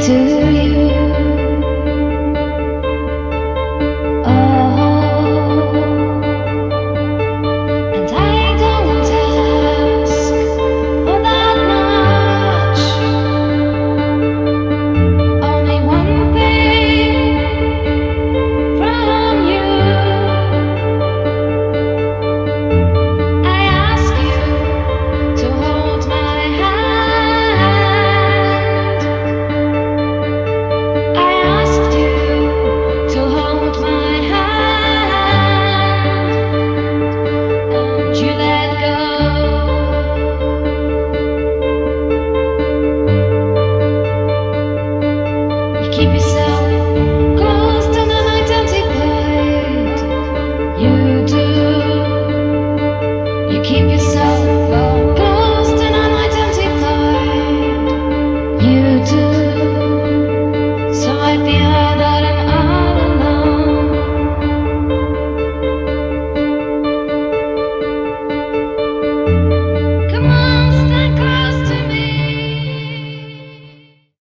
to you. And I don't ask for that much. Only one thing from you. I ask you to hold my hand. I asked you to hold my hand, and you let go. You keep yourself.